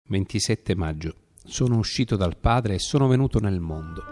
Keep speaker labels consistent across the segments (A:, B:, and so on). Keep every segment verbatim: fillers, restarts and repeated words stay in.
A: ventisette maggio. Sono uscito dal Padre e sono venuto nel mondo.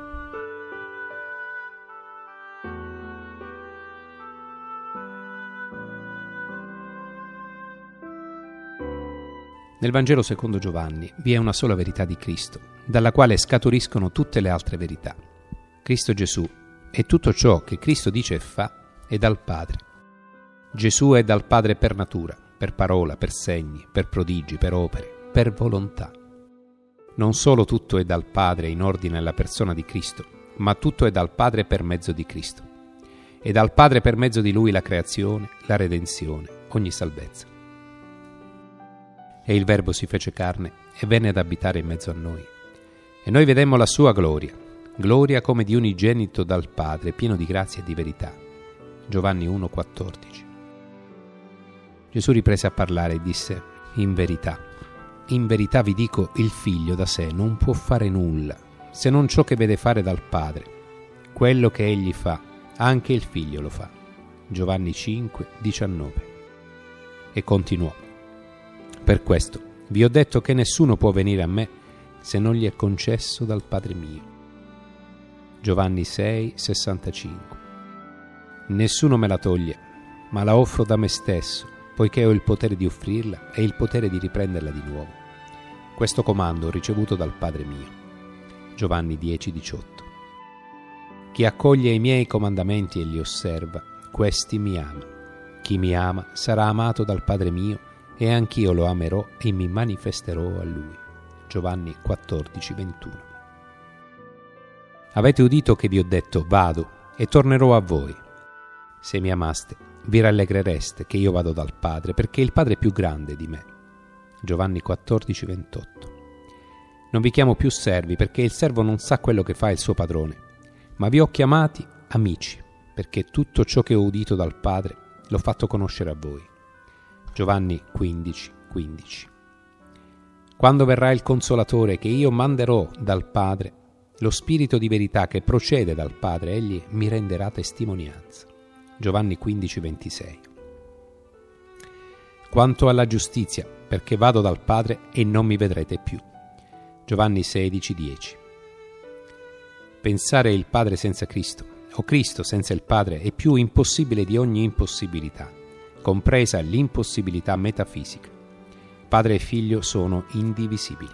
A: Nel Vangelo secondo Giovanni vi è una sola verità di Cristo, dalla quale scaturiscono tutte le altre verità. Cristo Gesù e tutto ciò che Cristo dice e fa è dal Padre. Gesù è dal Padre per natura, per parola, per segni, per prodigi, per opere, per volontà. Non solo tutto è dal Padre in ordine alla persona di Cristo, ma tutto è dal Padre per mezzo di Cristo. E dal Padre per mezzo di Lui la creazione, la redenzione, ogni salvezza. E il Verbo si fece carne e venne ad abitare in mezzo a noi. E noi vedemmo la sua gloria, gloria come di unigenito dal Padre, pieno di grazia e di verità. Giovanni uno quattordici. Gesù riprese a parlare e disse: in verità, in verità vi dico, il Figlio da sé non può fare nulla, se non ciò che vede fare dal Padre. Quello che egli fa, anche il Figlio lo fa. Giovanni cinque diciannove. E continuò: per questo vi ho detto che nessuno può venire a me se non gli è concesso dal Padre mio. Giovanni sei sessantacinque. Nessuno me la toglie, ma la offro da me stesso, poiché ho il potere di offrirla e il potere di riprenderla di nuovo. Questo comando ho ricevuto dal Padre mio. Giovanni dieci diciotto. Chi accoglie i miei comandamenti e li osserva, questi mi ama. Chi mi ama sarà amato dal Padre mio, e anch'io lo amerò e mi manifesterò a lui. Giovanni quattordici ventuno. Avete udito che vi ho detto: vado e tornerò a voi. Se mi amaste, vi rallegrereste che io vado dal Padre, perché il Padre è più grande di me. Giovanni quattordici ventotto. Non vi chiamo più servi, perché il servo non sa quello che fa il suo padrone, ma vi ho chiamati amici, perché tutto ciò che ho udito dal Padre l'ho fatto conoscere a voi. Giovanni quindici quindici. Quando verrà il Consolatore che io manderò dal Padre, lo Spirito di verità che procede dal Padre, egli mi renderà testimonianza. Giovanni quindici ventisei. Quanto alla giustizia, perché vado dal Padre e non mi vedrete più. Giovanni sedici dieci. Pensare il Padre senza Cristo, o Cristo senza il Padre, è più impossibile di ogni impossibilità, compresa l'impossibilità metafisica. Padre e Figlio sono indivisibili.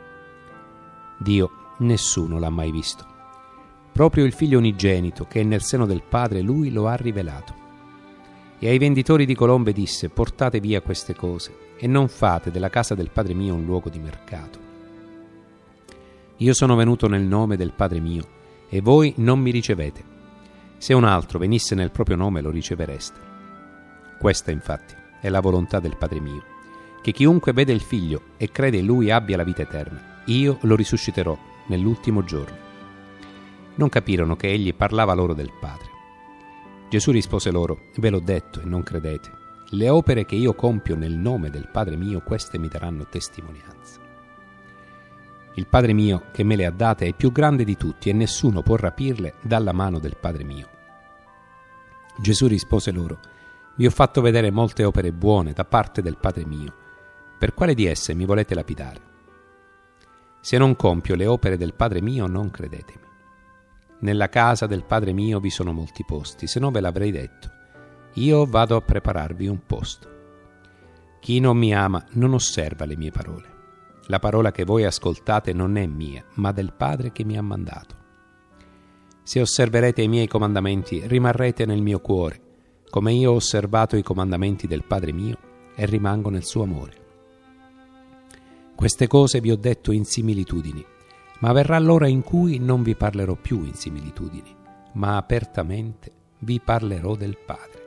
A: Dio nessuno l'ha mai visto. Proprio il Figlio unigenito, che è nel seno del Padre, Lui lo ha rivelato. E ai venditori di colombe disse: portate via queste cose e non fate della casa del Padre mio un luogo di mercato. Io sono venuto nel nome del Padre mio e voi non mi ricevete. Se un altro venisse nel proprio nome lo ricevereste. Questa infatti è la volontà del Padre mio, che chiunque vede il Figlio e crede in Lui abbia la vita eterna. Io lo risusciterò nell'ultimo giorno. Non capirono che egli parlava loro del Padre. Gesù rispose loro: ve l'ho detto e non credete. Le opere che io compio nel nome del Padre mio, queste mi daranno testimonianza. Il Padre mio che me le ha date è più grande di tutti e nessuno può rapirle dalla mano del Padre mio. Gesù rispose loro: vi ho fatto vedere molte opere buone da parte del Padre mio. Per quale di esse mi volete lapidare? Se non compio le opere del Padre mio, non credetemi. Nella casa del Padre mio vi sono molti posti, se no ve l'avrei detto. Io vado a prepararvi un posto. Chi non mi ama non osserva le mie parole. La parola che voi ascoltate non è mia, ma del Padre che mi ha mandato. Se osserverete i miei comandamenti, rimarrete nel mio cuore, come io ho osservato i comandamenti del Padre mio e rimango nel suo amore. Queste cose vi ho detto in similitudini, ma verrà l'ora in cui non vi parlerò più in similitudini, ma apertamente vi parlerò del Padre.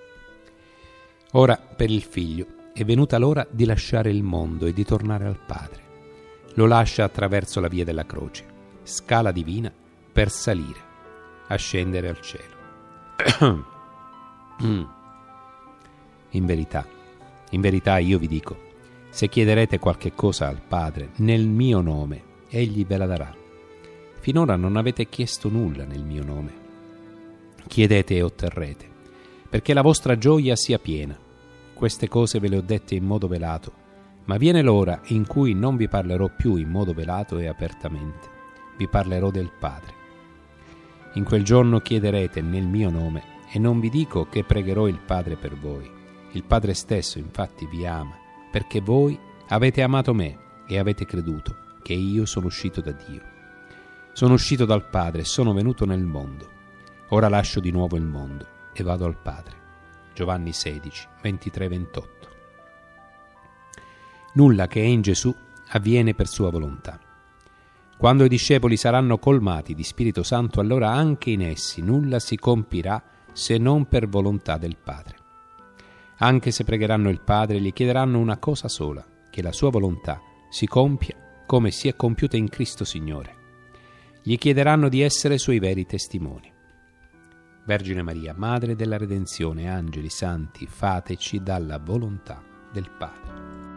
A: Ora per il Figlio è venuta l'ora di lasciare il mondo e di tornare al Padre. Lo lascia attraverso la via della croce, scala divina, per salire, ascendere al cielo. In verità, in verità io vi dico, se chiederete qualche cosa al Padre nel mio nome, egli ve la darà. Finora non avete chiesto nulla nel mio nome. Chiedete e otterrete, perché la vostra gioia sia piena. Queste cose ve le ho dette in modo velato, Ma viene l'ora in cui non vi parlerò più in modo velato e apertamente, vi parlerò del Padre. In quel giorno chiederete nel mio nome, e non vi dico che pregherò il Padre per voi. Il Padre stesso infatti vi ama, perché voi avete amato me e avete creduto che io sono uscito da Dio. Sono uscito dal Padre e sono venuto nel mondo. Ora lascio di nuovo il mondo e vado al Padre. Giovanni sedici, ventitré ventotto. Nulla che è in Gesù avviene per sua volontà. Quando i discepoli saranno colmati di Spirito Santo, allora anche in essi nulla si compirà se non per volontà del Padre. Anche se pregheranno il Padre, gli chiederanno una cosa sola, che la sua volontà si compia come si è compiuta in Cristo Signore. Gli chiederanno di essere suoi veri testimoni. Vergine Maria, Madre della Redenzione, angeli santi, fateci dalla volontà del Padre.